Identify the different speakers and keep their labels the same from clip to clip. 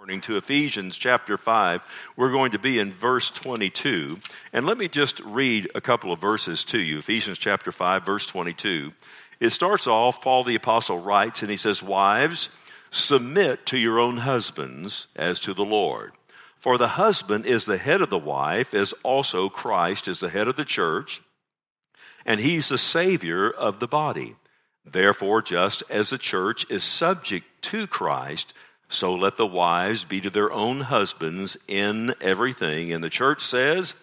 Speaker 1: Morning to Ephesians chapter 5. We're going to be in verse 22. And let me just read a couple of verses to you. Ephesians chapter 5, verse 22. It starts off, Paul the apostle writes, and he says, "Wives, submit to your own husbands as to the Lord. For the husband is the head of the wife, as also Christ is the head of the church, and he's the Savior of the body. Therefore, just as the church is subject to Christ, so let the wives be to their own husbands in everything." And the church says,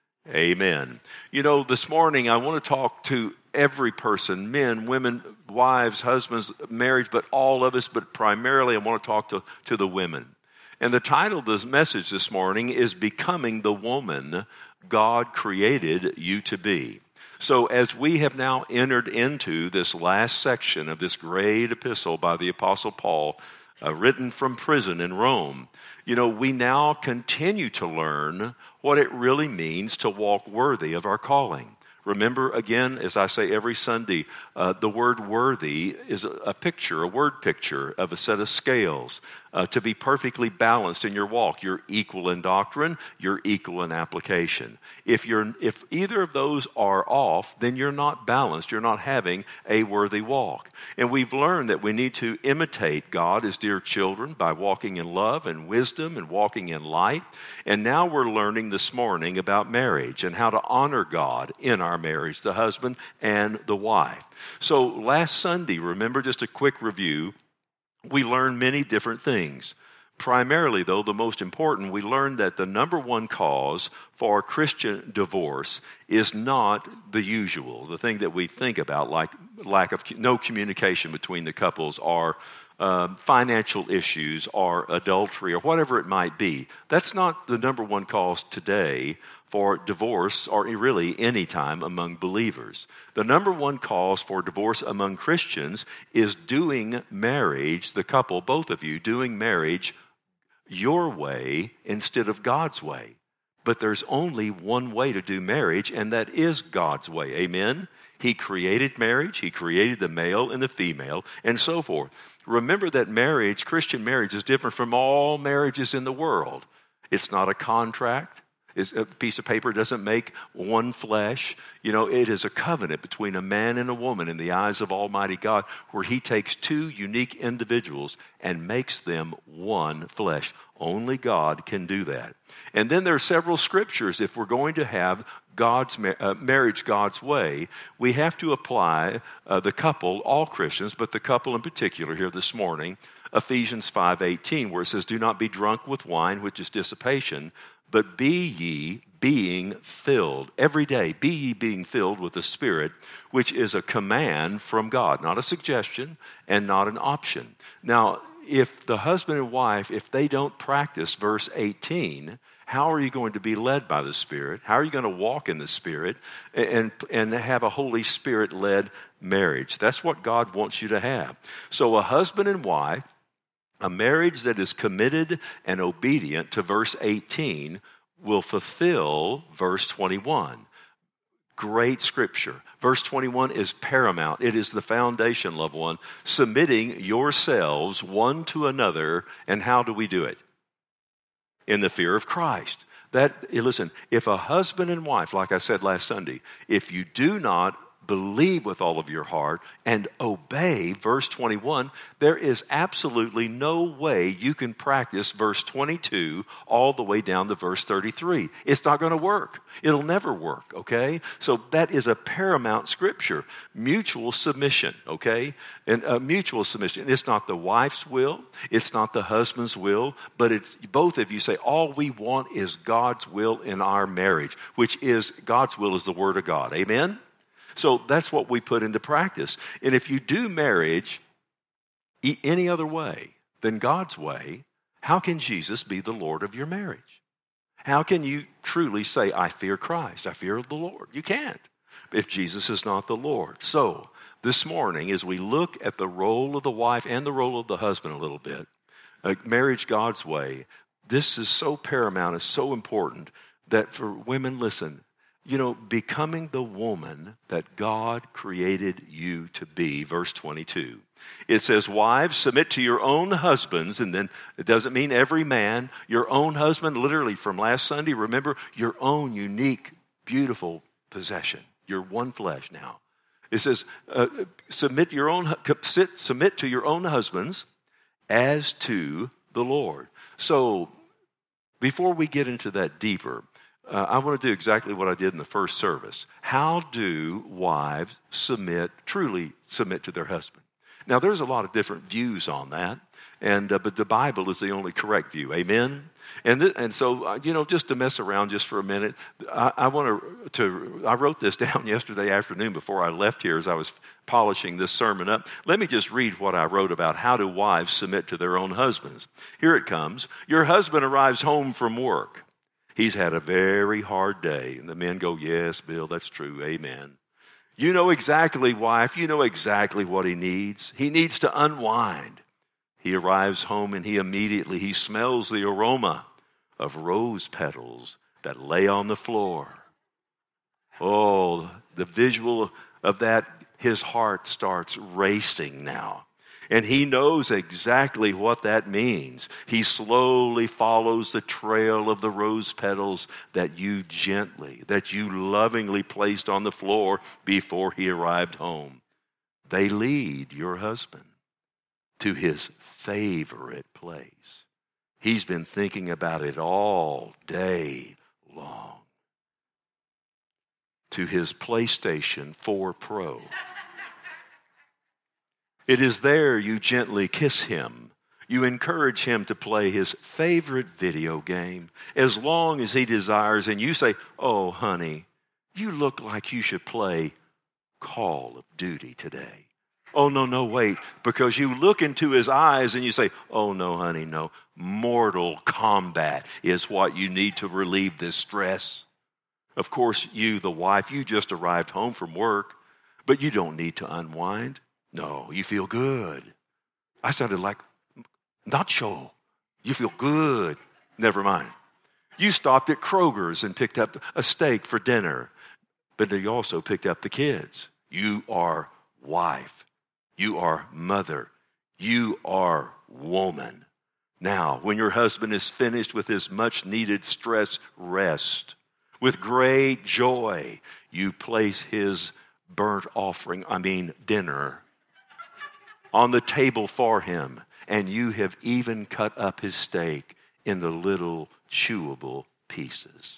Speaker 1: amen. You know, this morning I want to talk to every person, men, women, wives, husbands, marriage, but all of us, but primarily I want to talk to the women. And the title of this message this morning is Becoming the Woman God Created You to Be. So as we have now entered into this last section of this great epistle by the Apostle Paul, written from prison in Rome, you know, we now continue to learn what it really means to walk worthy of our calling. Remember, again, as I say every Sunday, the word worthy is a picture, a word picture of a set of scales. To be perfectly balanced in your walk. You're equal in doctrine, you're equal in application. If either of those are off, then you're not balanced. You're not having a worthy walk. And we've learned that we need to imitate God as dear children by walking in love and wisdom and walking in light. And now we're learning this morning about marriage and how to honor God in our marriage, the husband and the wife. So last Sunday, remember, just a quick review, we learned many different things. Primarily, though, the most important, we learned that the number one cause for Christian divorce is not the usual, the thing that we think about, like lack of no communication between the couples, or financial issues, or adultery, or whatever it might be. That's not the number one cause today for divorce, or really any time among believers. The number one cause for divorce among Christians is doing marriage, the couple, both of you, doing marriage your way instead of God's way. But there's only one way to do marriage, and that is God's way. Amen? He created marriage, He created the male and the female, and so forth. Remember that marriage, Christian marriage, is different from all marriages in the world. It's not a contract. A piece of paper doesn't make one flesh. You know, it is a covenant between a man and a woman in the eyes of Almighty God, where He takes two unique individuals and makes them one flesh. Only God can do that. And then there are several scriptures. If we're going to have God's marriage God's way, we have to apply the couple, all Christians, but the couple in particular here this morning, Ephesians 5:18, where it says, "Do not be drunk with wine, which is dissipation, but be ye being filled." Every day, be ye being filled with the Spirit, which is a command from God, not a suggestion and not an option. Now, if the husband and wife, if they don't practice verse 18, how are you going to be led by the Spirit? How are you going to walk in the Spirit and have a Holy Spirit-led marriage? That's what God wants you to have. So a husband and wife, a marriage that is committed and obedient to verse 18 will fulfill verse 21. Great scripture. Verse 21 is paramount. It is the foundation, loved one. Submitting yourselves one to another. And how do we do it? In the fear of Christ. Listen, if a husband and wife, like I said last Sunday, if you do not believe with all of your heart and obey verse 21, there is absolutely no way you can practice verse 22 all the way down to verse 33. It's not going to work. It'll never work, okay? So that is a paramount scripture. Mutual submission, okay? And mutual submission. It's not the wife's will. It's not the husband's will. But it's both of you say, all we want is God's will in our marriage, which is God's will is the Word of God. Amen? So that's what we put into practice. And if you do marriage any other way than God's way, how can Jesus be the Lord of your marriage? How can you truly say, I fear Christ, I fear the Lord? You can't if Jesus is not the Lord. So this morning, as we look at the role of the wife and the role of the husband a little bit, marriage God's way, this is so paramount, it's so important that for women, listen, you know, becoming the woman that God created you to be, verse 22. It says, wives, submit to your own husbands, and then it doesn't mean every man. Your own husband, literally from last Sunday, remember, your own unique, beautiful possession. You're one flesh now. It says, submit to your own husbands as to the Lord. So before we get into that deeper, I want to do exactly what I did in the first service. How do wives truly submit to their husband? Now, there's a lot of different views on that, but the Bible is the only correct view. Amen? And so, just to mess around just for a minute, I wrote this down yesterday afternoon before I left here as I was polishing this sermon up. Let me just read what I wrote about how do wives submit to their own husbands. Here it comes. Your husband arrives home from work. He's had a very hard day. And the men go, yes, Bill, that's true. Amen. You know exactly, wife, you know exactly what he needs. He needs to unwind. He arrives home and he smells the aroma of rose petals that lay on the floor. Oh, the visual of that, his heart starts racing now. And he knows exactly what that means. He slowly follows the trail of the rose petals that you lovingly placed on the floor before he arrived home. They lead your husband to his favorite place. He's been thinking about it all day long. To his PlayStation 4 Pro. It is there you gently kiss him. You encourage him to play his favorite video game as long as he desires. And you say, oh, honey, you look like you should play Call of Duty today. Oh, no, wait. Because you look into his eyes and you say, oh, no, honey, no. Mortal Kombat is what you need to relieve this stress. Of course, you, the wife, you just arrived home from work, but you don't need to unwind. No, you feel good. I sounded like Nacho. You feel good. Never mind. You stopped at Kroger's and picked up a steak for dinner, but you also picked up the kids. You are wife. You are mother. You are woman. Now, when your husband is finished with his much-needed stress rest, with great joy, you place his dinner, on the table for him, and you have even cut up his steak in the little chewable pieces.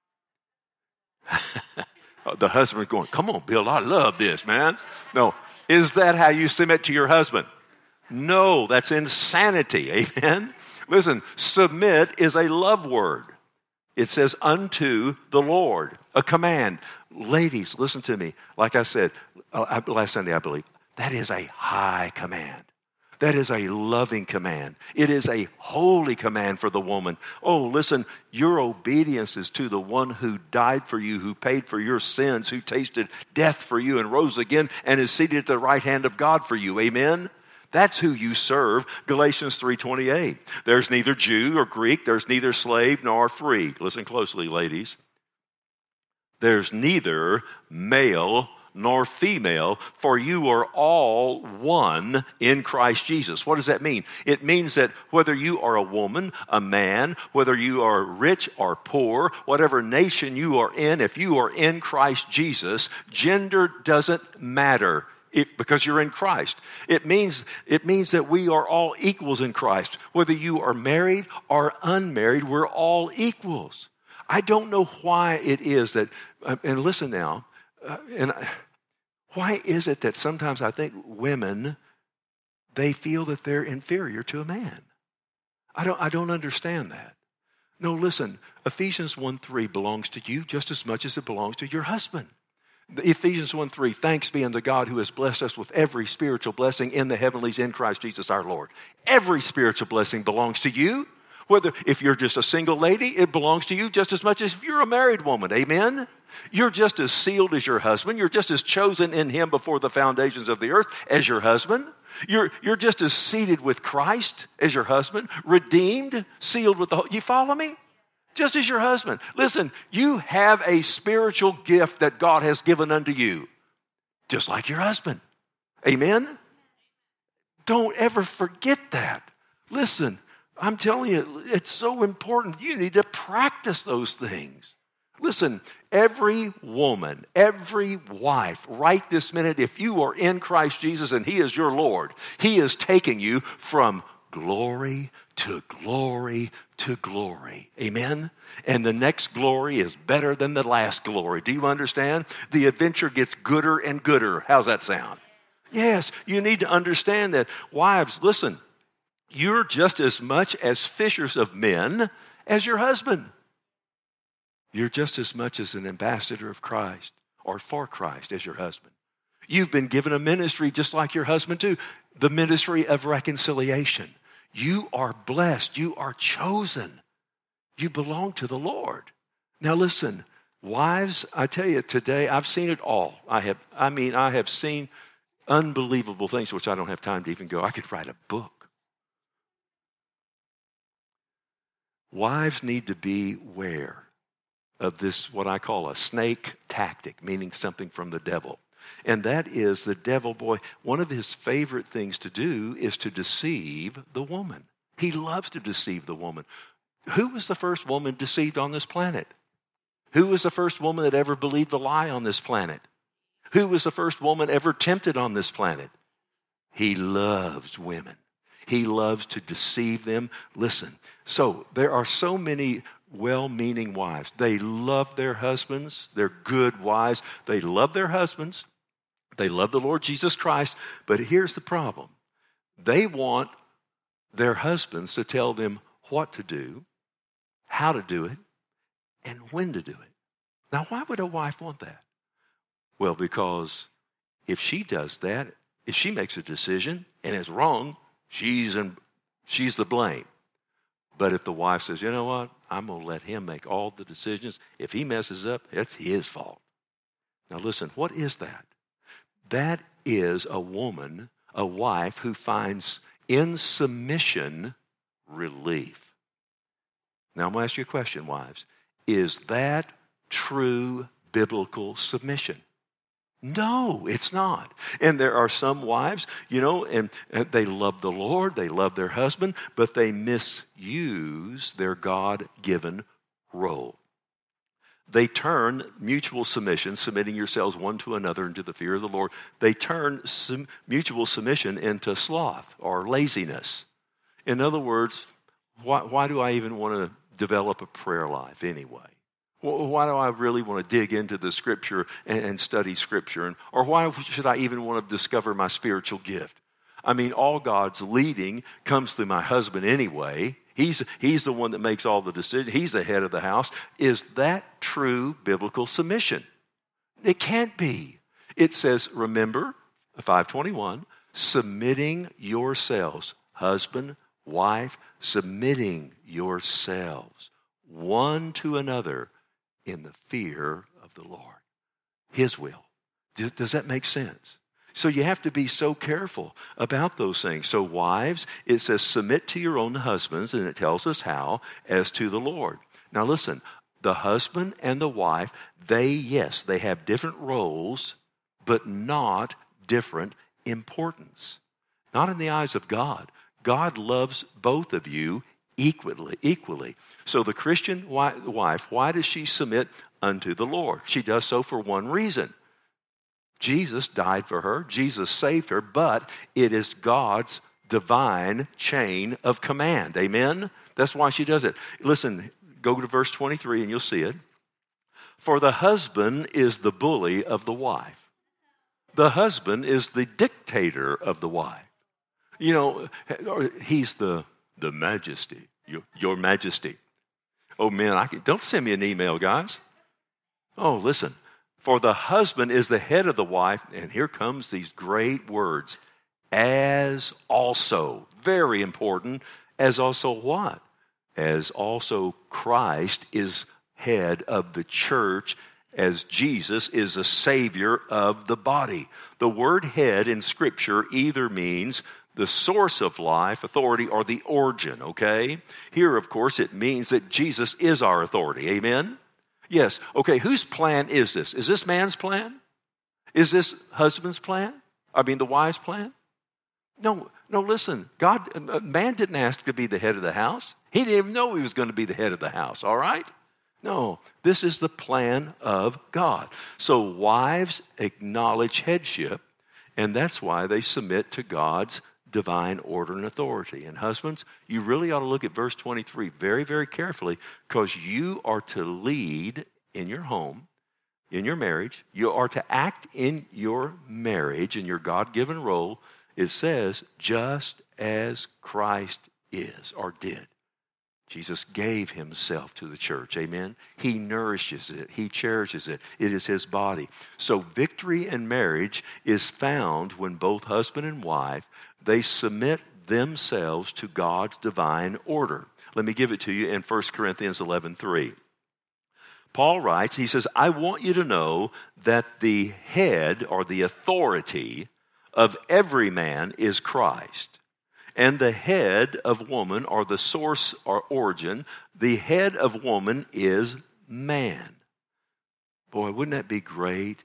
Speaker 1: The husband's going, come on, Bill, I love this, man. No, is that how you submit to your husband? No, that's insanity, amen? Listen, submit is a love word. It says unto the Lord, a command. Ladies, listen to me. Like I said last Sunday, I believe, that is a high command. That is a loving command. It is a holy command for the woman. Oh, listen, your obedience is to the one who died for you, who paid for your sins, who tasted death for you and rose again and is seated at the right hand of God for you. Amen? That's who you serve. Galatians 3:28. There's neither Jew or Greek. There's neither slave nor free. Listen closely, ladies. There's neither male nor female, for you are all one in Christ Jesus. What does that mean? It means that whether you are a woman, a man, whether you are rich or poor, whatever nation you are in, if you are in Christ Jesus, gender doesn't matter. Because you're in Christ. It means that we are all equals in Christ. Whether you are married or unmarried, we're all equals. I don't know why it is that, and listen now, why is it that sometimes I think women, they feel that they're inferior to a man? I don't understand that. No, listen, Ephesians 1:3 belongs to you just as much as it belongs to your husband. Ephesians 1:3, thanks be unto God who has blessed us with every spiritual blessing in the heavenlies in Christ Jesus our Lord. Every spiritual blessing belongs to you. Whether if you're just a single lady, it belongs to you just as much as if you're a married woman. Amen? You're just as sealed as your husband. You're just as chosen in him before the foundations of the earth as your husband. You're just as seated with Christ as your husband. Redeemed, sealed with the you follow me? Just as your husband. Listen, you have a spiritual gift that God has given unto you. Just like your husband. Amen? Don't ever forget that. Listen, I'm telling you, it's so important. You need to practice those things. Listen, every woman, every wife, right this minute, if you are in Christ Jesus and He is your Lord, He is taking you from glory to glory to glory. Amen? And the next glory is better than the last glory. Do you understand? The adventure gets gooder and gooder. How's that sound? Yes, you need to understand that. Wives, listen, you're just as much as fishers of men as your husband. You're just as much as an ambassador of Christ or for Christ as your husband. You've been given a ministry just like your husband too, the ministry of reconciliation. You are blessed. You are chosen. You belong to the Lord. Now listen, wives, I tell you today, I've seen it all. I have seen unbelievable things, which I don't have time to even go. I could write a book. Wives need to beware of this, what I call a snake tactic, meaning something from the devil. And that is the devil, boy, one of his favorite things to do is to deceive the woman. He loves to deceive the woman. Who was the first woman deceived on this planet? Who was the first woman that ever believed a lie on this planet? Who was the first woman ever tempted on this planet? He loves women. He loves to deceive them. Listen, so there are so many well-meaning wives. They love their husbands. They're good wives. They love their husbands. They love the Lord Jesus Christ. But here's the problem. They want their husbands to tell them what to do, how to do it, and when to do it. Now, why would a wife want that? Well, because if she does that, if she makes a decision and it's wrong, she's the blame. But if the wife says, you know what, I'm going to let him make all the decisions. If he messes up, it's his fault. Now listen, what is that? That is a woman, a wife who finds in submission relief. Now I'm going to ask you a question, wives. Is that true biblical submission? No, it's not. And there are some wives, and they love the Lord, they love their husband, but they misuse their God-given role. They turn mutual submission, submitting yourselves one to another into the fear of the Lord, they turn mutual submission into sloth or laziness. In other words, why do I even want to develop a prayer life anyway? Why do I really want to dig into the Scripture and study Scripture? Or why should I even want to discover my spiritual gift? I mean, all God's leading comes through my husband anyway. He's the one that makes all the decisions. He's the head of the house. Is that true biblical submission? It can't be. It says, remember, 5:21, submitting yourselves, husband, wife, submitting yourselves one to another in the fear of the Lord. His will. Does that make sense? So you have to be so careful about those things. So wives, it says submit to your own husbands, and it tells us how, as to the Lord. Now listen, the husband and the wife, they have different roles, but not different importance. Not in the eyes of God. God loves both of you equally. So the Christian wife, why does she submit unto the Lord? She does so for one reason. Jesus died for her. Jesus saved her, but it is God's divine chain of command. Amen? That's why she does it. Listen, go to verse 23 and you'll see it. For the husband is the bully of the wife. The husband is the dictator of the wife. He's the majesty, your majesty. Oh, man, don't send me an email, guys. Oh, listen. For the husband is the head of the wife, and here comes these great words. As also, very important, as also what? As also Christ is head of the church, as Jesus is the Savior of the body. The word head in Scripture either means the source of life, authority, or the origin, okay? Here, of course, it means that Jesus is our authority. Amen? Yes. Okay, whose plan is this? Is this man's plan? Is this husband's plan? The wife's plan? No, No, listen, man didn't ask to be the head of the house. He didn't even know he was going to be the head of the house, all right? No, this is the plan of God. So wives acknowledge headship, and that's why they submit to God's divine order and authority. And husbands, you really ought to look at verse 23 very, very carefully, because you are to lead in your home, in your marriage. You are to act in your marriage, in your God-given role. It says, just as Christ is or did. Jesus gave himself to the church, amen? He nourishes it. He cherishes it. It is his body. So victory in marriage is found when both husband and wife, they submit themselves to God's divine order. Let me give it to you in 1 Corinthians 11:3. Paul writes, he says, I want you to know that the head or the authority of every man is Christ. And the head of woman, or the source or origin, the head of woman is man. Boy, wouldn't that be great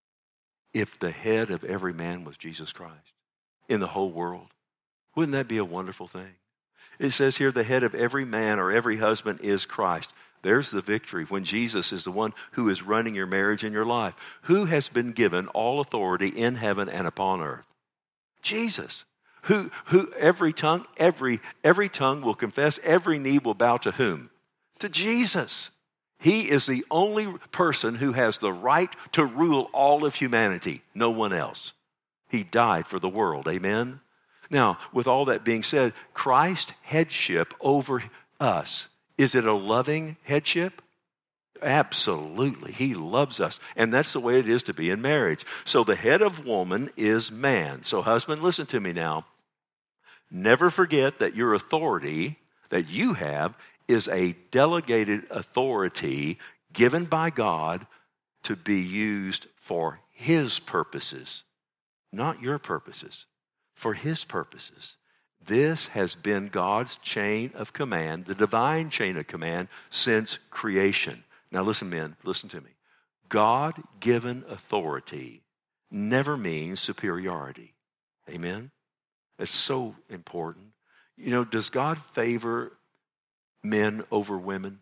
Speaker 1: if the head of every man was Jesus Christ in the whole world? Wouldn't that be a wonderful thing? It says here, the head of every man or every husband is Christ. There's the victory when Jesus is the one who is running your marriage and your life. Who has been given all authority in heaven and upon earth? Jesus. Who every tongue will confess, every knee will bow to whom? To Jesus. He is the only person who has the right to rule all of humanity, no one else. He died for the world, amen? Now, with all that being said, Christ's headship over us, is it a loving headship? Absolutely. He loves us. And that's the way it is to be in marriage. So the head of woman is man. So husband, listen to me now. Never forget that your authority that you have is a delegated authority given by God to be used for his purposes, not your purposes, for his purposes. This has been God's chain of command, the divine chain of command since creation. Now listen, men, listen to me. God-given authority never means superiority. Amen? It's so important. You know, does God favor men over women?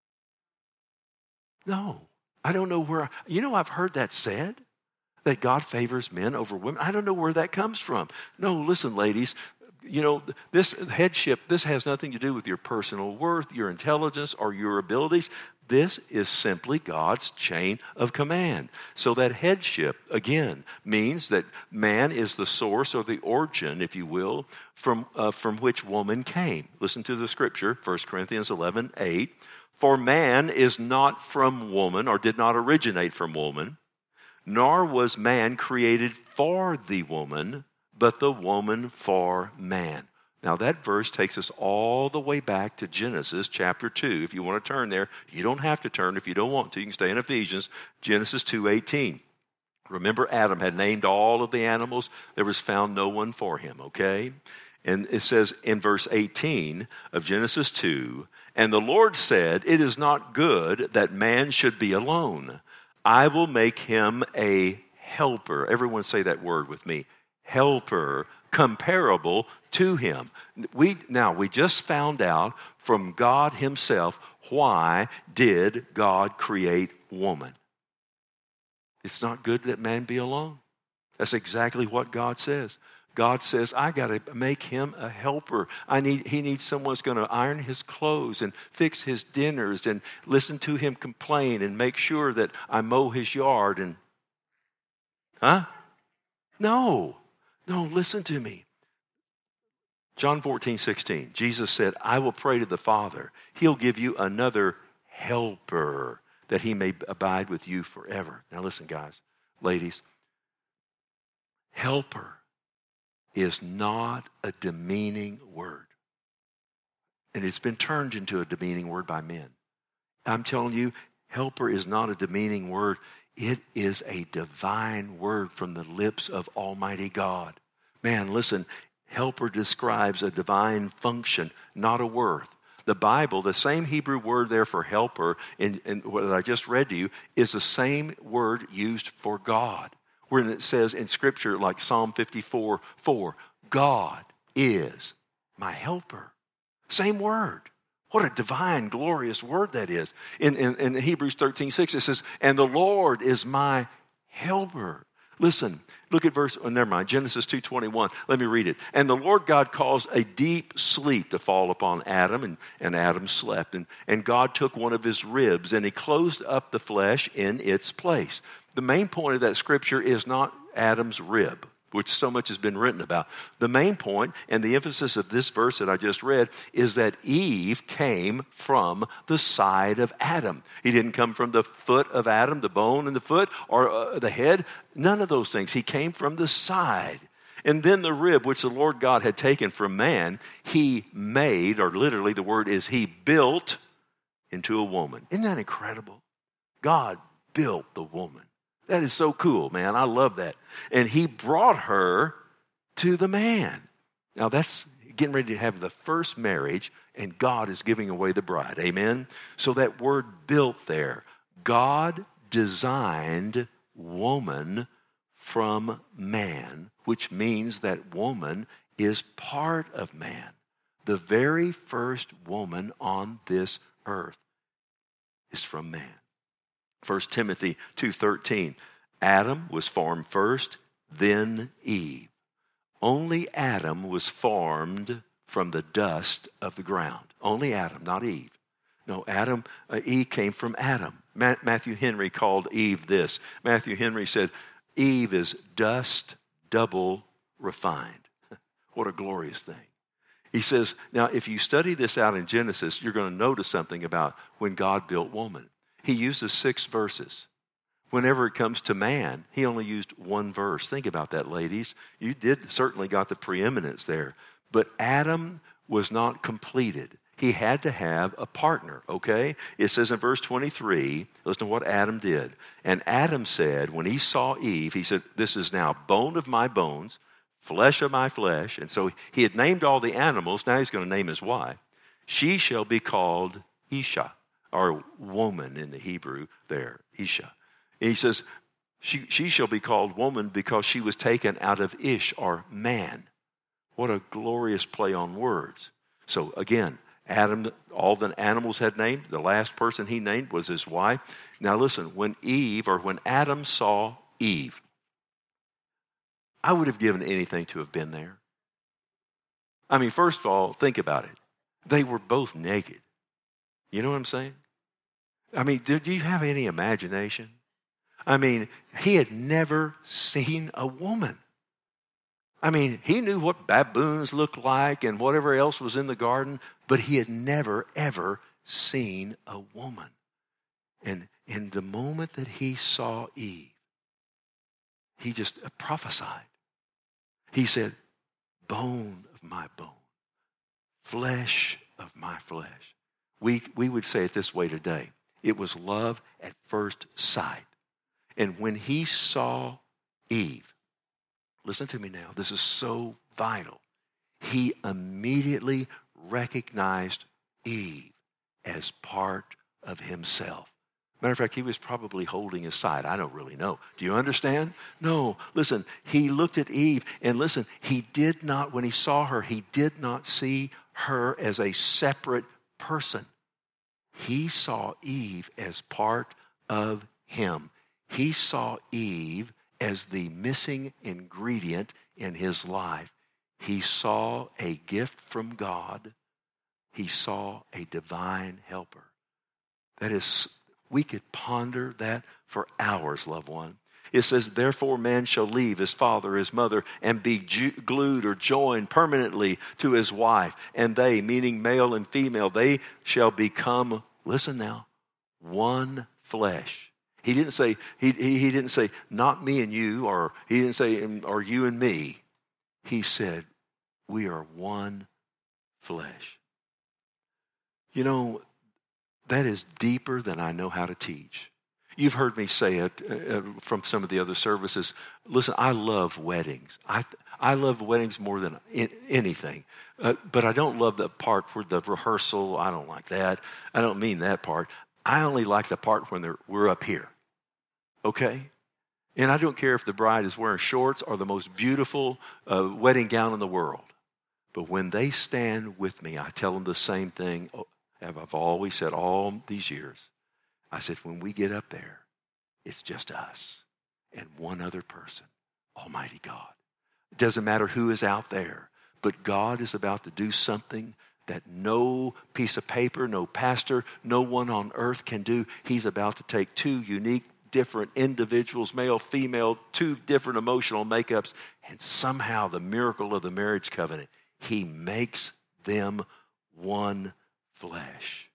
Speaker 1: No. I don't know where, I've heard that said, that God favors men over women. I don't know where that comes from. No, listen, ladies, this headship, this has nothing to do with your personal worth, your intelligence, or your abilities. This is simply God's chain of command. So that headship, again, means that man is the source or the origin, if you will, from which woman came. Listen to the scripture, 1 Corinthians 11:8. For man is not from woman, or did not originate from woman, nor was man created for the woman, but the woman for man. Now that verse takes us all the way back to Genesis chapter 2. If you want to turn there, you don't have to turn. If you don't want to, you can stay in Ephesians, Genesis 2:18. Remember, Adam had named all of the animals. There was found no one for him, okay? And it says in verse 18 of Genesis 2, and the Lord said, it is not good that man should be alone. I will make him a helper. Everyone say that word with me. Helper, comparable to him. We just found out from God himself, why did God create woman? It's not good that man be alone. That's exactly what God says. God says, I got to make him a helper. He needs someone who's going to iron his clothes and fix his dinners and listen to him complain and make sure that I mow his yard. And No, listen to me. John 14:16, Jesus said, I will pray to the Father. He'll give you another helper that he may abide with you forever. Now listen, guys, ladies, helper is not a demeaning word. And it's been turned into a demeaning word by men. I'm telling you, helper is not a demeaning word. It is a divine word from the lips of Almighty God. Man, listen, helper describes a divine function, not a worth. The Bible, the same Hebrew word there for helper in what I just read to you, is the same word used for God. When it says in Scripture, like Psalm 54:4, God, is my helper. Same word. What a divine, glorious word that is. In Hebrews 13:6, it says, and the Lord is my helper. Listen, look at Genesis 2:21. Let me read it. And the Lord God caused a deep sleep to fall upon Adam, and Adam slept. And God took one of his ribs, and he closed up the flesh in its place. The main point of that scripture is not Adam's rib, which so much has been written about. The main point and the emphasis of this verse that I just read is that Eve came from the side of Adam. He didn't come from the foot of Adam, the bone in the foot, or the head. None of those things. He came from the side. And then the rib, which the Lord God had taken from man, he made, or literally the word is he built into a woman. Isn't that incredible? God built the woman. That is so cool, man. I love that. And he brought her to the man. Now that's getting ready to have the first marriage, and God is giving away the bride. Amen? So that word built there, God designed woman from man, which means that woman is part of man. The very first woman on this earth is from man. 1 Timothy 2:13, Adam was formed first, then Eve. Only Adam was formed from the dust of the ground. Only Adam, not Eve. No, Eve came from Adam. Matthew Henry called Eve this. Matthew Henry said, Eve is dust double refined. What a glorious thing. He says, now if you study this out in Genesis, you're going to notice something about when God built woman. He uses 6 verses. Whenever it comes to man, he only used 1 verse. Think about that, ladies. You did certainly got the preeminence there. But Adam was not completed. He had to have a partner, okay? It says in verse 23, listen to what Adam did. And Adam said, when he saw Eve, he said, this is now bone of my bones, flesh of my flesh. And so he had named all the animals. Now he's going to name his wife. She shall be called Isha, or woman in the Hebrew there, Isha. And he says, she shall be called woman because she was taken out of Ish, or man. What a glorious play on words. So again, Adam, all the animals had named. The last person he named was his wife. Now listen, when Adam saw Eve, I would have given anything to have been there. I mean, first of all, think about it. They were both naked. You know what I'm saying? I mean, do you have any imagination? I mean, he had never seen a woman. I mean, he knew what baboons looked like and whatever else was in the garden, but he had never, ever seen a woman. And in the moment that he saw Eve, he just prophesied. He said, bone of my bone, flesh of my flesh. We would say it this way today. It was love at first sight. And when he saw Eve, listen to me now, this is so vital. He immediately recognized Eve as part of himself. Matter of fact, he was probably holding his side. I don't really know. Do you understand? No. Listen, he looked at Eve, and listen, when he saw her, he did not see her as a separate person. He saw Eve as part of him. He saw Eve as the missing ingredient in his life. He saw a gift from God. He saw a divine helper. That is, we could ponder that for hours, loved one. It says, therefore man shall leave his father, his mother, and be glued or joined permanently to his wife. And they, meaning male and female, they shall become, listen now, one flesh. He didn't say, he didn't say, not me and you, or he didn't say, or you and me. He said, we are one flesh. You know, that is deeper than I know how to teach. You've heard me say it from some of the other services. Listen, I love weddings. I love weddings more than anything. But I don't love the part where the rehearsal, I don't like that. I don't mean that part. I only like the part when we're up here. Okay? And I don't care if the bride is wearing shorts or the most beautiful wedding gown in the world. But when they stand with me, I tell them the same thing I've always said all these years. I said, when we get up there, it's just us and one other person, Almighty God. It doesn't matter who is out there, but God is about to do something that no piece of paper, no pastor, no one on earth can do. He's about to take two unique, different individuals, male, female, two different emotional makeups, and somehow the miracle of the marriage covenant, he makes them one flesh.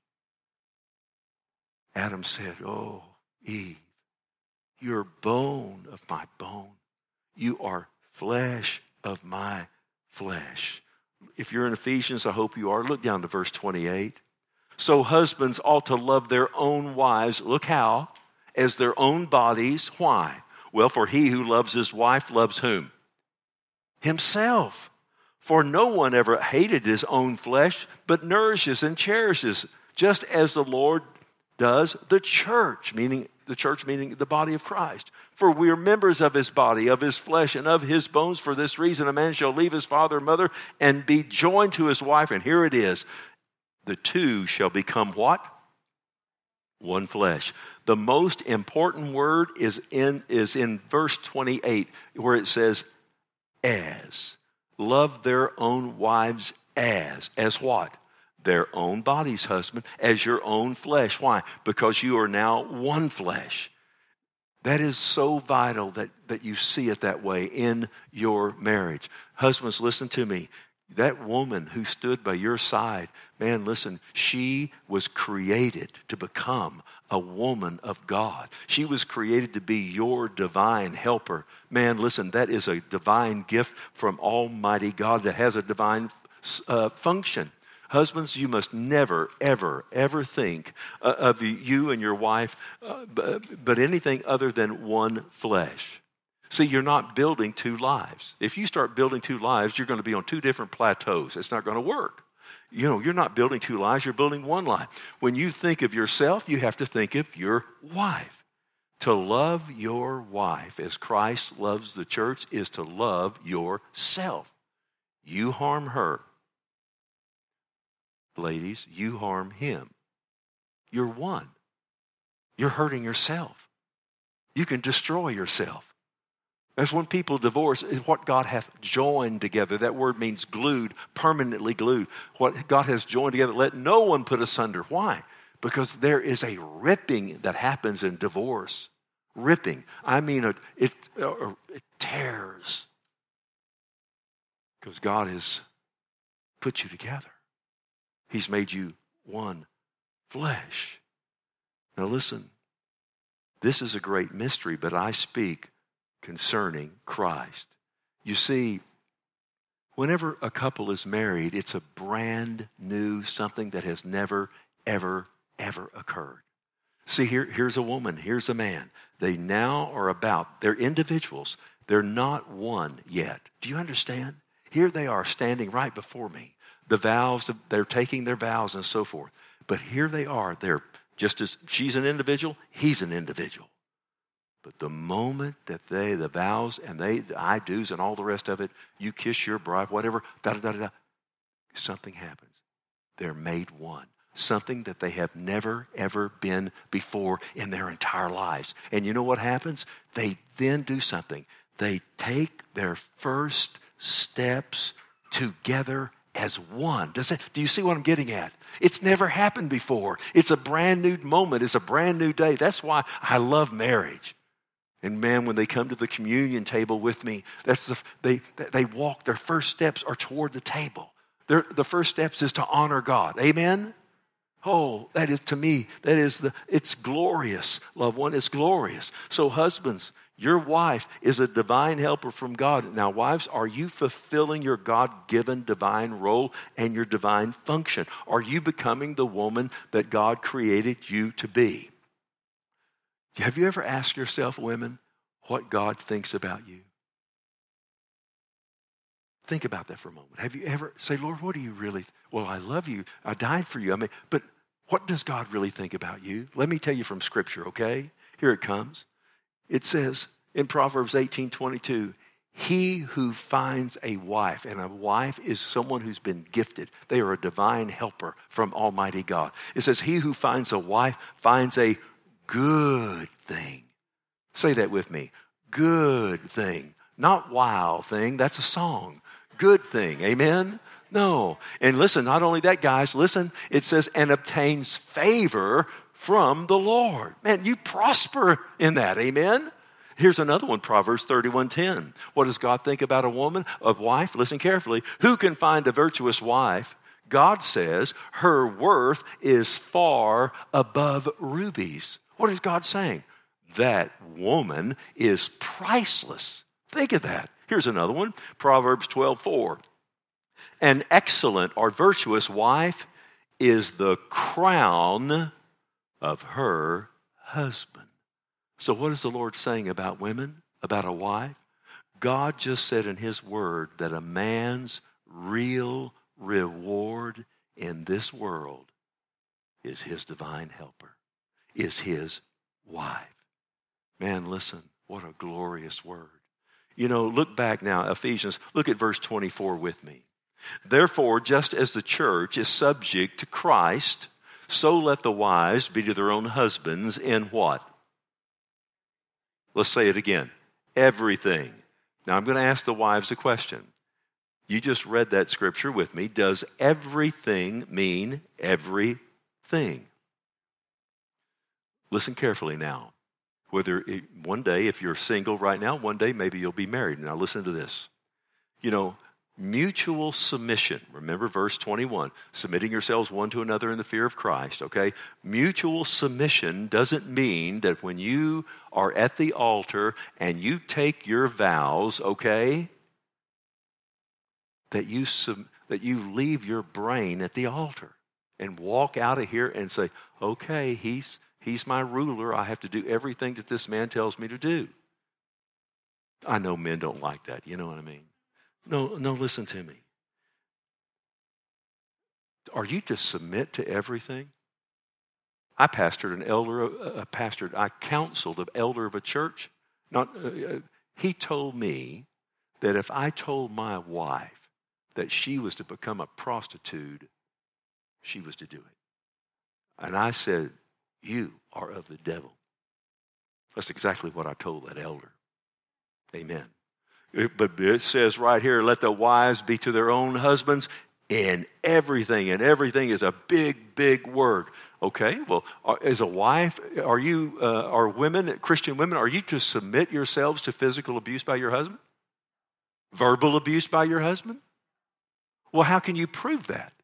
Speaker 1: Adam said, oh, Eve, you're bone of my bone. You are flesh of my flesh. If you're in Ephesians, I hope you are. Look down to verse 28. So husbands ought to love their own wives. Look how? As their own bodies. Why? Well, for he who loves his wife loves whom? Himself. For no one ever hated his own flesh, but nourishes and cherishes, just as the Lord does the church, meaning the body of Christ. For we are members of his body, of his flesh, and of his bones. For this reason, a man shall leave his father and mother and be joined to his wife. And here it is. The two shall become what? One flesh. The most important word is in verse 28, where it says, as. Love their own wives as. As what? Their own bodies, husband, as your own flesh. Why? Because you are now one flesh. That is so vital that you see it that way in your marriage. Husbands, listen to me. That woman who stood by your side, man, listen, she was created to become a woman of God. She was created to be your divine helper. Man, listen, that is a divine gift from Almighty God that has a divine function. Husbands, you must never, ever, ever think of you and your wife, but anything other than one flesh. See, you're not building two lives. If you start building two lives, you're going to be on two different plateaus. It's not going to work. You know, you're not building two lives, you're building one life. When you think of yourself, you have to think of your wife. To love your wife as Christ loves the church is to love yourself. You harm her. Ladies, you harm him. You're one. You're hurting yourself. You can destroy yourself. That's when people divorce, is what God hath joined together. That word means glued, permanently glued. What God has joined together, let no one put asunder. Why? Because there is a ripping that happens in divorce. Ripping. I mean, it tears. Because God has put you together. He's made you one flesh. Now listen, this is a great mystery, but I speak concerning Christ. You see, whenever a couple is married, it's a brand new something that has never, ever, ever occurred. See, here's a woman, here's a man. They now are they're individuals. They're not one yet. Do you understand? Here they are standing right before me. The vows, they're taking their vows and so forth. But here they are. They're just as she's an individual, he's an individual. But the moment that the vows and the I do's and all the rest of it, you kiss your bride, whatever, something happens. They're made one. Something that they have never, ever been before in their entire lives. And you know what happens? They then do something. They take their first steps together as one. Do you see what I'm getting at? It's never happened before. It's a brand new moment. It's a brand new day. That's why I love marriage. And man, when they come to the communion table with me, they walk, their first steps are toward the table. The first steps is to honor God. Amen? Oh, that is to me, it's glorious, loved one. It's glorious. So husbands, your wife is a divine helper from God. Now, wives, are you fulfilling your God-given divine role and your divine function? Are you becoming the woman that God created you to be? Have you ever asked yourself, women, what God thinks about you? Think about that for a moment. Have you ever say, Lord, what do you really? Well, I love you. I died for you. But what does God really think about you? Let me tell you from Scripture, okay? Here it comes. It says in Proverbs 18:22, He who finds a wife, and a wife is someone who's been gifted. They are a divine helper from Almighty God. It says, he who finds a wife finds a good thing. Say that with me. Good thing. Not wow thing. That's a song. Good thing. Amen? No. And listen, not only that, guys, listen, it says, and obtains favor from the Lord. Man, you prosper in that. Amen? Here's another one, Proverbs 31:10. What does God think about a woman, a wife? Listen carefully. Who can find a virtuous wife? God says her worth is far above rubies. What is God saying? That woman is priceless. Think of that. Here's another one, Proverbs 12:4. An excellent or virtuous wife is the crown of her husband. So what is the Lord saying about women, about a wife? God just said in his word that a man's real reward in this world is his divine helper, is his wife. Man, listen, what a glorious word. You know, look back now, Ephesians, look at verse 24 with me. Therefore, just as the church is subject to Christ, so let the wives be to their own husbands in what? Let's say it again. Everything. Now, I'm going to ask the wives a question. You just read that scripture with me. Does everything mean everything? Listen carefully now. One day, if you're single right now, one day maybe you'll be married. Now, listen to this. You know, mutual submission. Remember verse 21, submitting yourselves one to another in the fear of Christ, okay? Mutual submission doesn't mean that when you are at the altar and you take your vows, okay, that you leave your brain at the altar and walk out of here and say, okay, he's my ruler. I have to do everything that this man tells me to do. I know men don't like that. You know what I mean? No, listen to me. Are you to submit to everything? I counseled an elder of a church. He told me that if I told my wife that she was to become a prostitute, she was to do it. And I said, you are of the devil. That's exactly what I told that elder. Amen. But it says right here, let the wives be to their own husbands in everything. And everything is a big, big word. Okay, well, as a wife, are women, Christian women, are you to submit yourselves to physical abuse by your husband? Verbal abuse by your husband? Well, how can you prove that?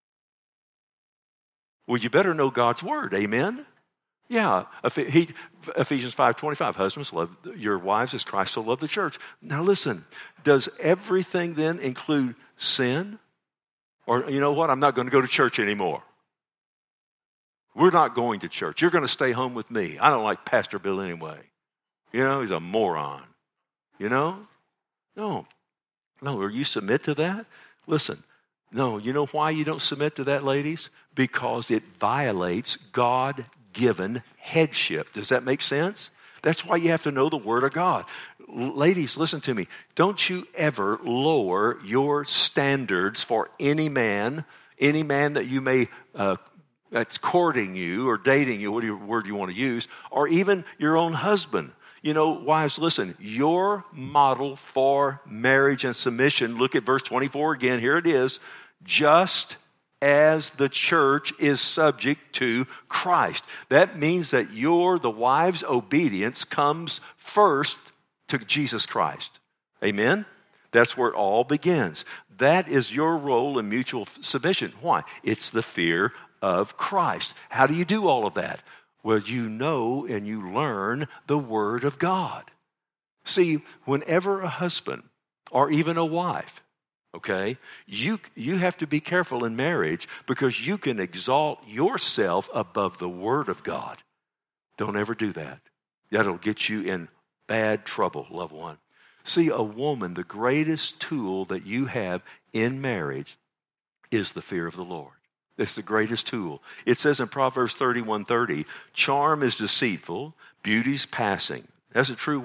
Speaker 1: Well, you better know God's word. Amen? Yeah, Ephesians 5:25, husbands, love your wives as Christ so loved the church. Now listen, does everything then include sin? Or you know what, I'm not going to go to church anymore. We're not going to church. You're going to stay home with me. I don't like Pastor Bill anyway. You know, he's a moron. You know? No, will you submit to that? Listen, no, you know why you don't submit to that, ladies? Because it violates God-given headship. Does that make sense? That's why you have to know the Word of God. Ladies, listen to me. Don't you ever lower your standards for any man that you may, that's courting you or dating you, whatever word you want to use, or even your own husband. You know, wives, listen, your model for marriage and submission, look at verse 24 again, here it is, just as the church is subject to Christ. That means that the wife's obedience comes first to Jesus Christ. Amen? That's where it all begins. That is your role in mutual submission. Why? It's the fear of Christ. How do you do all of that? Well, you know and you learn the Word of God. See, whenever a husband or even a wife, okay, you have to be careful in marriage because you can exalt yourself above the Word of God. Don't ever do that. That'll get you in bad trouble, loved one. See, a woman, the greatest tool that you have in marriage is the fear of the Lord. It's the greatest tool. It says in Proverbs 31:30, charm is deceitful, beauty's passing. That's a true word.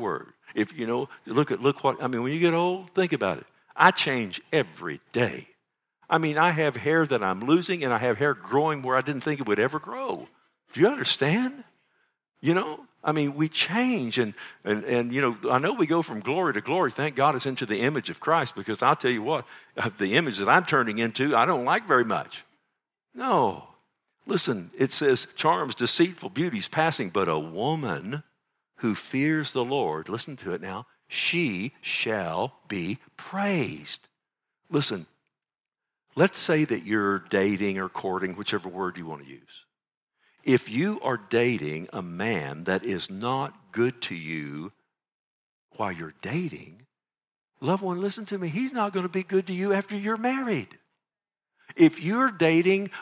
Speaker 1: If look what, when you get old, think about it. I change every day. I have hair that I'm losing, and I have hair growing where I didn't think it would ever grow. Do you understand? We change, and I know we go from glory to glory. Thank God it's into the image of Christ, because I'll tell you what, the image that I'm turning into, I don't like very much. No. Listen, it says, charms, deceitful, beauties passing, but a woman who fears the Lord, listen to it now, she shall be praised. Listen, let's say that you're dating or courting, whichever word you want to use. If you are dating a man that is not good to you while you're dating, loved one, listen to me, he's not going to be good to you after you're married. If you're dating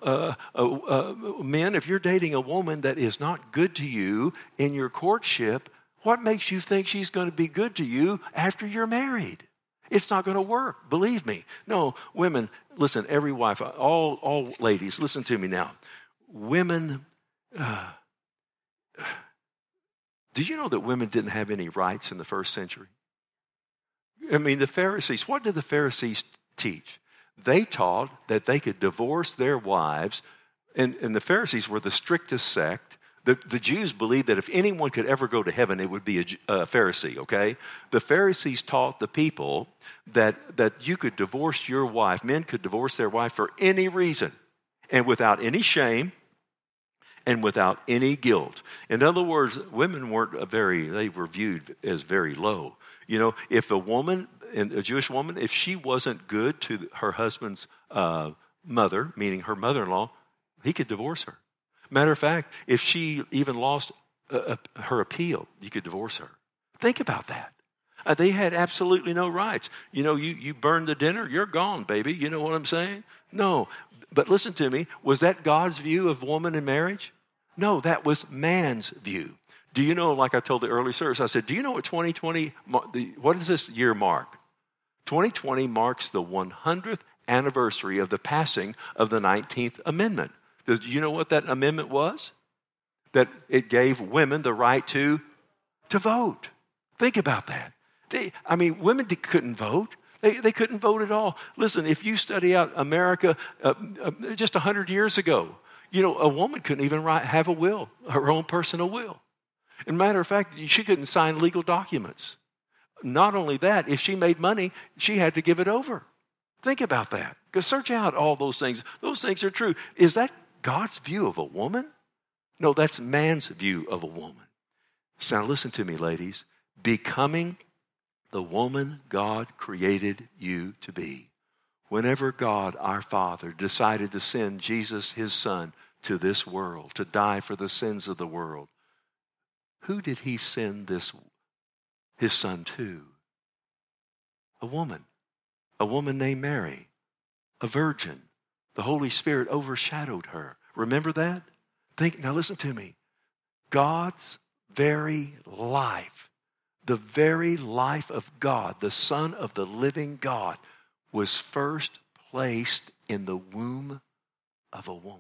Speaker 1: men, if you're dating a woman that is not good to you in your courtship, what makes you think she's going to be good to you after you're married? It's not going to work, believe me. No, women, listen, every wife, all ladies, listen to me now. Women, do you know that women didn't have any rights in the first century? The Pharisees, what did the Pharisees teach? They taught that they could divorce their wives, and the Pharisees were the strictest sect. The Jews believed that if anyone could ever go to heaven, it would be a Pharisee, okay? The Pharisees taught the people that you could divorce your wife, men could divorce their wife for any reason, and without any shame, and without any guilt. In other words, women they were viewed as very low. If a woman, a Jewish woman, if she wasn't good to her husband's mother, meaning her mother-in-law, he could divorce her. Matter of fact, if she even lost her appeal, you could divorce her. Think about that. They had absolutely no rights. You burn the dinner, you're gone, baby. You know what I'm saying? No. But listen to me. Was that God's view of woman in marriage? No, that was man's view. Do you know, like I told the early service, I said, do you know what 2020, what does this year mark? 2020 marks the 100th anniversary of the passing of the 19th Amendment. Do you know what that amendment was? That it gave women the right to vote. Think about that. Women couldn't vote. They couldn't vote at all. Listen, if you study out America just 100 years ago, a woman couldn't even have a will, her own personal will. As a matter of fact, she couldn't sign legal documents. Not only that, if she made money, she had to give it over. Think about that. Go search out all those things. Those things are true. Is that God's view of a woman? No, that's man's view of a woman. So now listen to me, ladies. Becoming the woman God created you to be. Whenever God, our Father, decided to send Jesus, his Son, to this world, to die for the sins of the world, who did he send his Son to? A woman named Mary, a virgin. The Holy Spirit overshadowed her. Remember that? Now listen to me. God's very life, the very life of God, the Son of the living God, was first placed in the womb of a woman.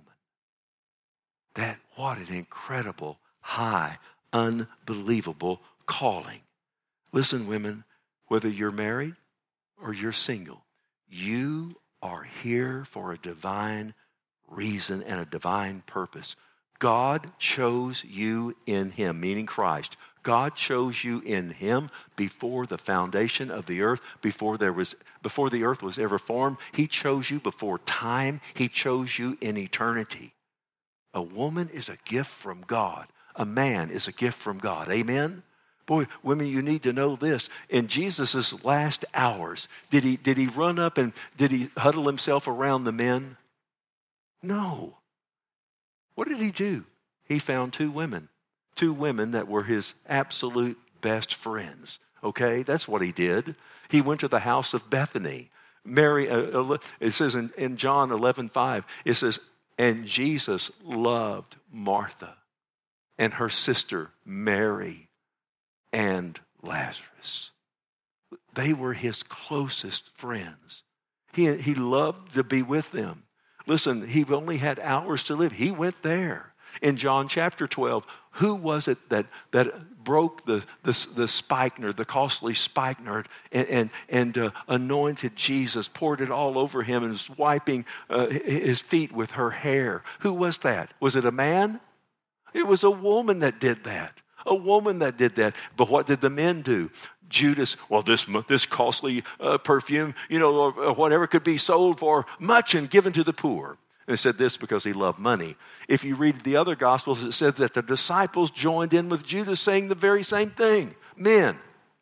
Speaker 1: What an incredible, high, unbelievable calling. Listen, women, whether you're married or you're single, you are here for a divine reason and a divine purpose. God chose you in him, meaning Christ. God chose you in him before the foundation of the earth, before the earth was ever formed. He chose you before time. He chose you in eternity. A woman is a gift from God. A man is a gift from God. Amen? Boy, women, you need to know this. In Jesus' last hours, did he run up and did he huddle himself around the men? No. What did he do? He found two women that were his absolute best friends. Okay, that's what he did. He went to the house of Bethany. Mary, it says in John 11:5, it says, and Jesus loved Martha and her sister Mary and Lazarus. They were his closest friends. He loved to be with them. Listen, he only had hours to live. He went there. In John chapter 12, who was it that broke the spikenard, the costly spikenard, and anointed Jesus, poured it all over him, and was wiping his feet with her hair? Who was that? Was it a man? It was a woman that did that. A woman that did that. But what did the men do? Judas, well, this costly perfume, or whatever, could be sold for much and given to the poor. And it said this because he loved money. If you read the other Gospels, it says that the disciples joined in with Judas saying the very same thing. Men.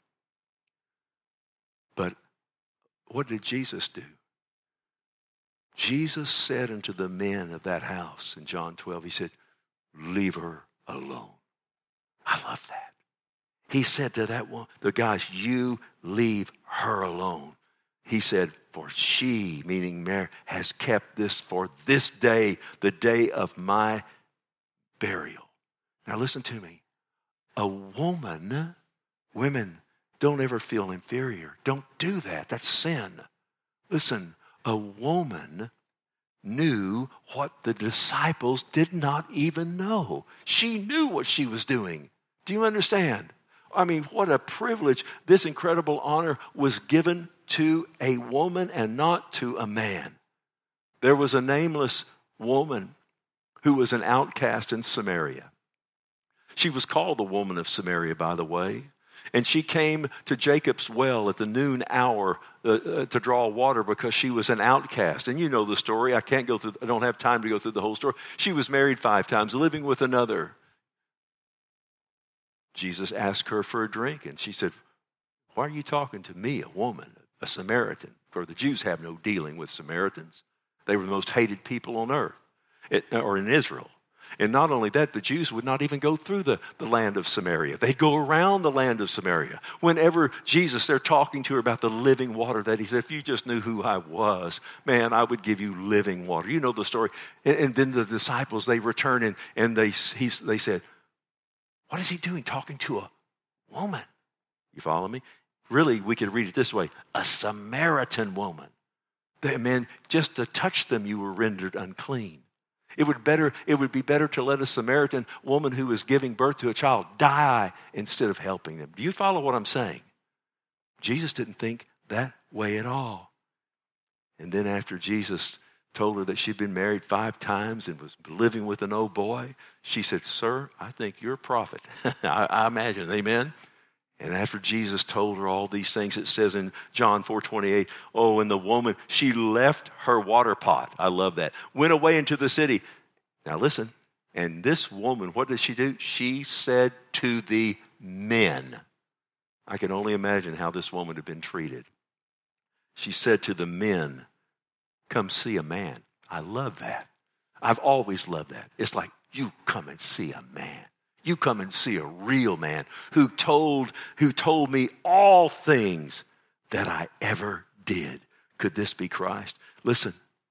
Speaker 1: But what did Jesus do? Jesus said unto the men of that house in John 12, he said, leave her alone. I love that. He said to that one, the guys, you leave her alone. He said, for she, meaning Mary, has kept this for this day, the day of my burial. Now listen to me. Women, don't ever feel inferior. Don't do that. That's sin. Listen, a woman knew what the disciples did not even know. She knew what she was doing. Do you understand? I mean, what a privilege. This incredible honor was given to a woman and not to a man. There was a nameless woman who was an outcast in Samaria. She was called the woman of Samaria, by the way. And she came to Jacob's well at the noon hour to draw water because she was an outcast. And you know the story. I don't have time to go through the whole story. She was married 5 times, living with another. Jesus asked her for a drink, and she said, why are you talking to me, a woman, a Samaritan? For the Jews have no dealing with Samaritans. They were the most hated people on earth, or in Israel. And not only that, the Jews would not even go through the land of Samaria. They'd go around the land of Samaria. Whenever Jesus, they're talking to her about the living water, that he said, if you just knew who I was, man, I would give you living water. You know the story. And then the disciples, they return and they said, what is he doing talking to a woman? You follow me? Really, we could read it this way. A Samaritan woman. Man, just to touch them, you were rendered unclean. It would be better to let a Samaritan woman who is giving birth to a child die instead of helping them. Do you follow what I'm saying? Jesus didn't think that way at all. And then after Jesus told her that she'd been married 5 times and was living with an old boy, she said, sir, I think you're a prophet. I imagine, amen? And after Jesus told her all these things, it says in John 4:28, oh, and the woman, she left her water pot. I love that. Went away into the city. Now listen, and this woman, what did she do? She said to the men. I can only imagine how this woman had been treated. She said to the men, come see a man. I love that. I've always loved that. It's like, you come and see a man. You come and see a real man who told me all things that I ever did. Could this be Christ? Listen,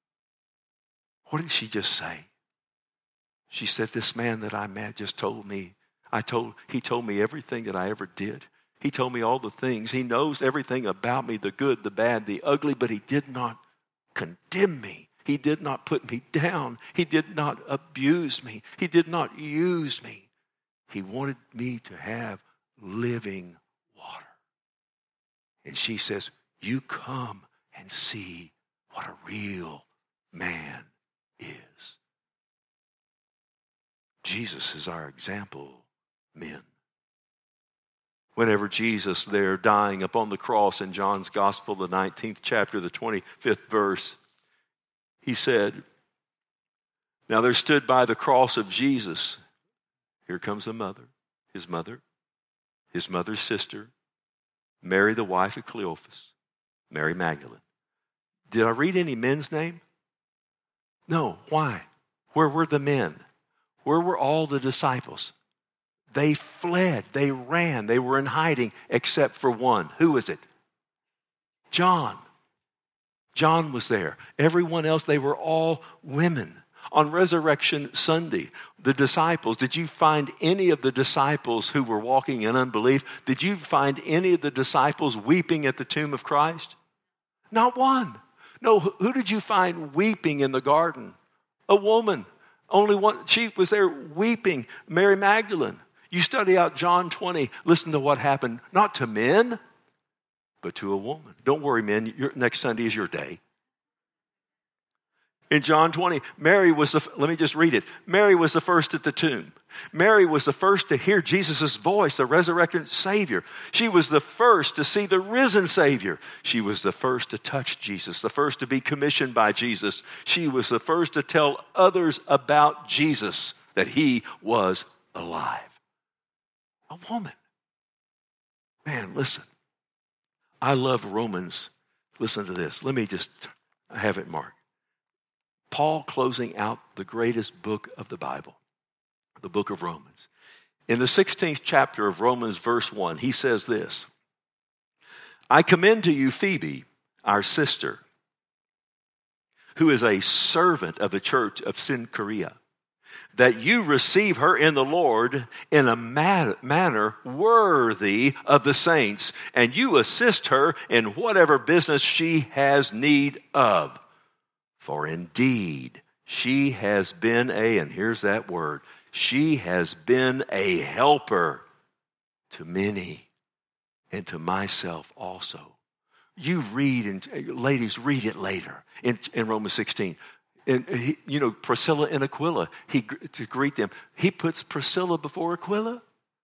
Speaker 1: what did she just say? She said, this man that I met just told me, he told me everything that I ever did. He told me all the things. He knows everything about me, the good, the bad, the ugly, but he did not condemn me. He did not put me down. He did not abuse me. He did not use me. He wanted me to have living water. And she says, you come and see what a real man is. Jesus is our example, men. Whenever Jesus there dying upon the cross in John's Gospel, the 19th chapter, the 25th verse, he said, now there stood by the cross of Jesus, here comes the mother, his mother's sister, Mary, the wife of Cleophas, Mary Magdalene. Did I read any men's name? No. Why? Where were the men? Where were all the disciples? They fled. They ran. They were in hiding except for one. Who was it? John. John was there. Everyone else, they were all women. On Resurrection Sunday, the disciples, did you find any of the disciples who were walking in unbelief? Did you find any of the disciples weeping at the tomb of Christ? Not one. No, who did you find weeping in the garden? A woman Only one, she was there weeping, Mary Magdalene. You study out John 20, listen to what happened, not to men, but to a woman. Don't worry, men, next Sunday is your day. In John 20, let me just read it. Mary was the first at the tomb. Mary was the first to hear Jesus' voice, the resurrected Savior. She was the first to see the risen Savior. She was the first to touch Jesus, the first to be commissioned by Jesus. She was the first to tell others about Jesus, that he was alive. A woman. Man, listen. I love Romans. Listen to this. Let me just have it marked. Paul closing out the greatest book of the Bible, the book of Romans. In the 16th chapter of Romans, verse 1, he says this, I commend to you Phoebe, our sister, who is a servant of the church of Cenchrea, that you receive her in the Lord in a manner worthy of the saints, and you assist her in whatever business she has need of. For indeed, she has been and here's that word, she has been a helper to many and to myself also. You read, and ladies, read it later in Romans 16. And Priscilla and Aquila, to greet them, he puts Priscilla before Aquila.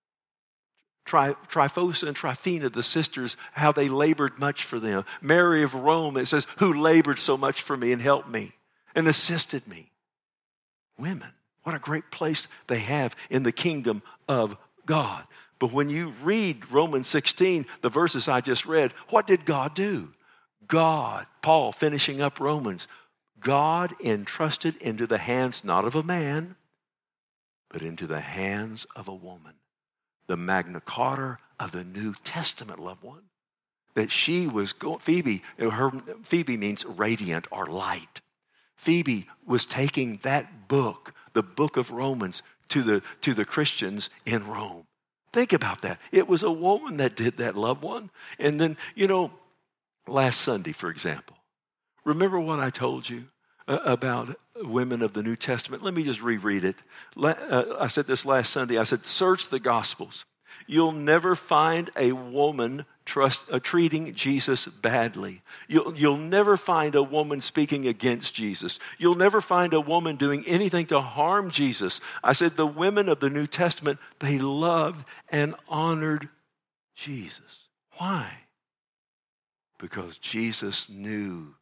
Speaker 1: Tryphosa and Tryphena, the sisters, how they labored much for them. Mary of Rome, it says, who labored so much for me and helped me and assisted me. Women, what a great place they have in the kingdom of God. But when you read Romans 16, the verses I just read, what did God do? God, Paul finishing up Romans, God entrusted into the hands not of a man, but into the hands of a woman, the Magna Carta of the New Testament, loved one, that she was Phoebe means radiant or light. Phoebe was taking that book, the book of Romans, to the Christians in Rome. Think about that. It was a woman that did that, loved one. And then, last Sunday, for example, remember what I told you about women of the New Testament? Let me just reread it. I said this last Sunday. I said, search the Gospels. You'll never find a woman treating Jesus badly. You'll never find a woman speaking against Jesus. You'll never find a woman doing anything to harm Jesus. I said the women of the New Testament, they loved and honored Jesus. Why? Because Jesus knew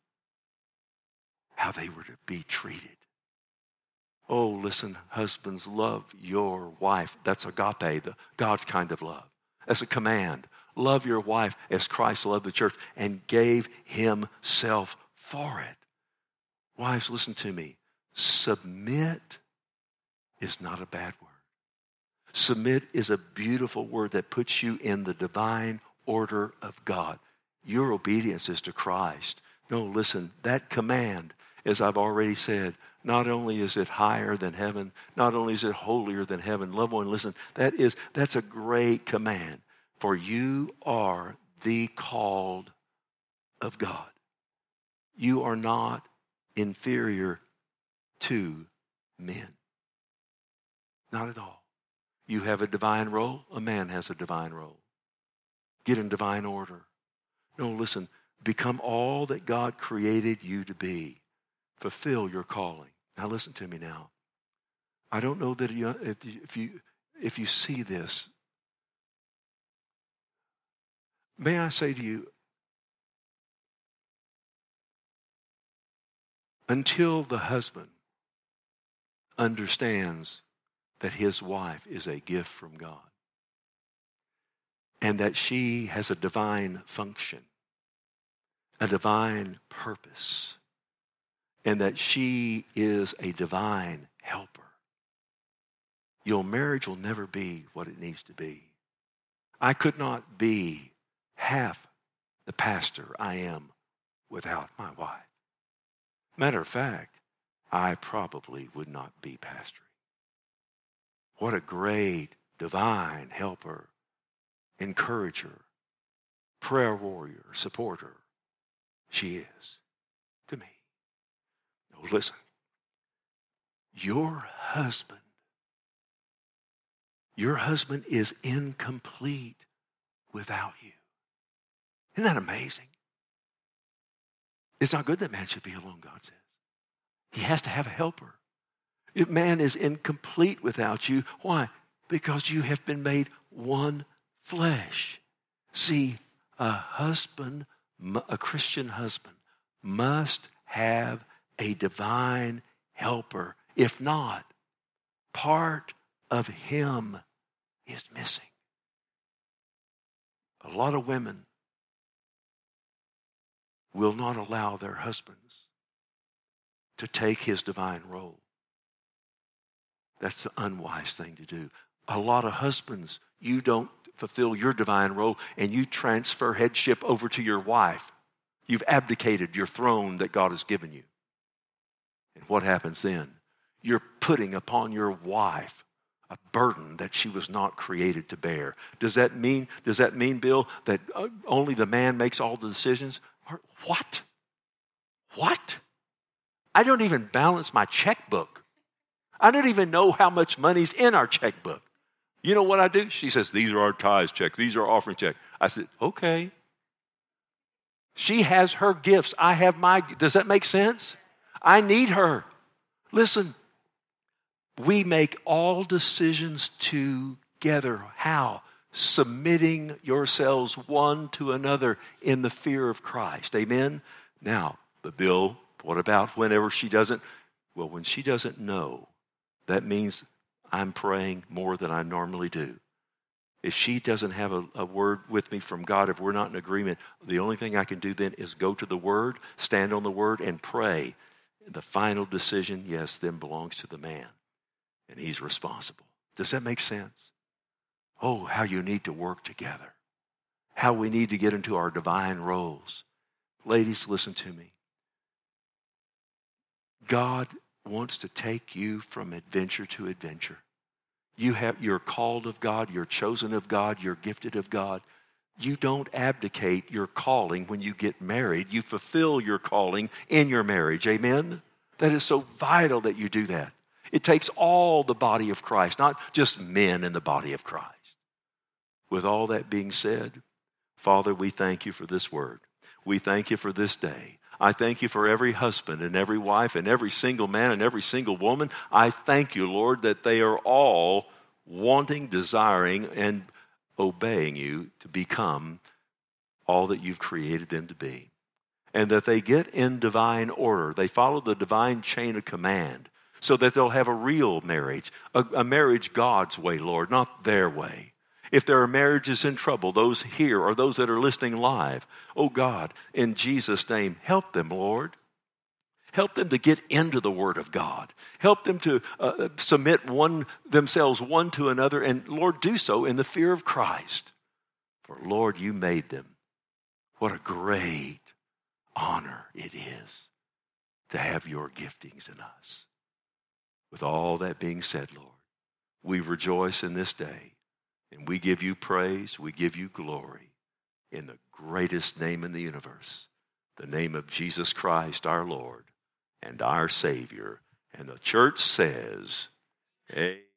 Speaker 1: how they were to be treated. Oh, listen, husbands, love your wife. That's agape, God's kind of love. That's a command. Love your wife as Christ loved the church and gave himself for it. Wives, listen to me. Submit is not a bad word. Submit is a beautiful word that puts you in the divine order of God. Your obedience is to Christ. No, listen, that command, as I've already said, not only is it higher than heaven, not only is it holier than heaven. Loved one, listen, that's a great command. For you are the called of God. You are not inferior to men. Not at all. You have a divine role. A man has a divine role. Get in divine order. No, listen, become all that God created you to be. Fulfill your calling. Now listen to me now. I don't know that if you see this, may I say to you, until the husband understands that his wife is a gift from God and that she has a divine function, a divine purpose, and that she is a divine helper, your marriage will never be what it needs to be. I could not be half the pastor I am without my wife. Matter of fact, I probably would not be pastoring. What a great divine helper, encourager, prayer warrior, supporter she is to me. Oh, listen, Your husband is incomplete without you. Isn't that amazing? It's not good that man should be alone, God says. He has to have a helper. If man is incomplete without you, why? Because you have been made one flesh. See, a Christian husband must have a divine helper. If not, part of him is missing. A lot of women will not allow their husbands to take his divine role. That's the unwise thing to do. A lot of husbands, you don't fulfill your divine role and you transfer headship over to your wife. You've abdicated your throne that God has given you. And what happens then? You're putting upon your wife a burden that she was not created to bear. Does that mean, Bill, that only the man makes all the decisions? What? What? I don't even balance my checkbook. I don't even know how much money's in our checkbook. You know what I do? She says, these are our tithes checks. These are our offering checks. I said, okay. She has her gifts. I have my. Does that make sense? I need her. Listen, we make all decisions together. How? Submitting yourselves one to another in the fear of Christ. Amen? Now, but Bill, what about whenever she doesn't? Well, when she doesn't know, that means I'm praying more than I normally do. If she doesn't have a word with me from God, if we're not in agreement, the only thing I can do then is go to the Word, stand on the Word, and pray. The final decision, yes, then belongs to the man. And he's responsible. Does that make sense? Oh, how you need to work together. How we need to get into our divine roles. Ladies, listen to me. God wants to take you from adventure to adventure. You're called of God, you're chosen of God, you're gifted of God. You don't abdicate your calling when you get married. You fulfill your calling in your marriage. Amen? That is so vital that you do that. It takes all the body of Christ, not just men in the body of Christ. With all that being said, Father, we thank you for this word. We thank you for this day. I thank you for every husband and every wife and every single man and every single woman. I thank you, Lord, that they are all wanting, desiring, and obeying you to become all that you've created them to be. And that they get in divine order. They follow the divine chain of command so that they'll have a real marriage, a marriage God's way, Lord, not their way. If there are marriages in trouble, those here or those that are listening live, oh God, in Jesus' name, help them, Lord. Help them to get into the Word of God. Help them to submit themselves one to another, and Lord, do so in the fear of Christ. For Lord, you made them. What a great honor it is to have your giftings in us. With all that being said, Lord, we rejoice in this day. And we give you praise, we give you glory in the greatest name in the universe, the name of Jesus Christ, our Lord and our Savior. And the church says, Amen.